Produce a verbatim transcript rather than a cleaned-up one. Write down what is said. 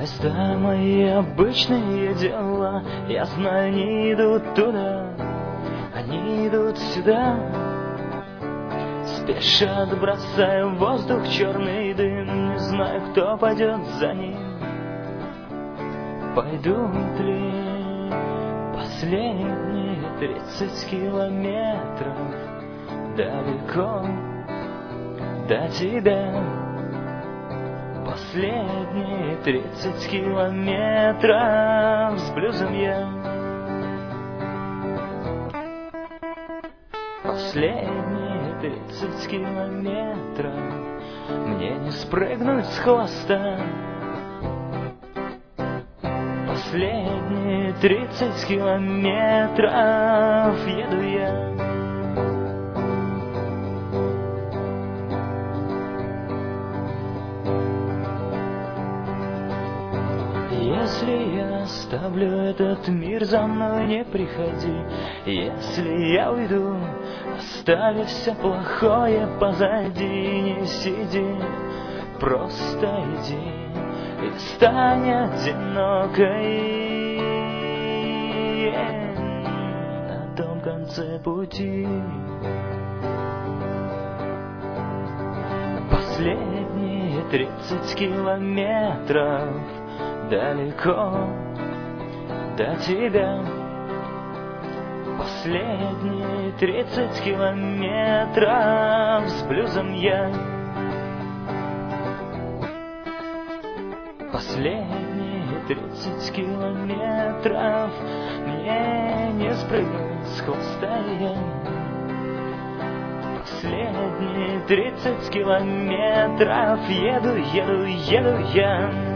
Поезда мои обычные дела, я знаю, не идут туда, они идут сюда. Спешат, бросая в воздух черный дым, не знаю, кто пойдет за ним. Пойдут ли последние тридцать километров далеко до тебя? Последние тридцать километров с блюзом я. Последние тридцать километров мне не спрыгнуть с хвоста. Последние тридцать километров еду я. Если я оставлю этот мир, за мной не приходи. Если я уйду, оставив все плохое позади, не сиди, просто иди и стань одинокой на том конце пути. Последние тридцать километров далеко до тебя. Последние тридцать километров с блюзом я. Последние тридцать километров мне не спрыгнуть с хвоста я. Последние тридцать километров еду, еду, еду я.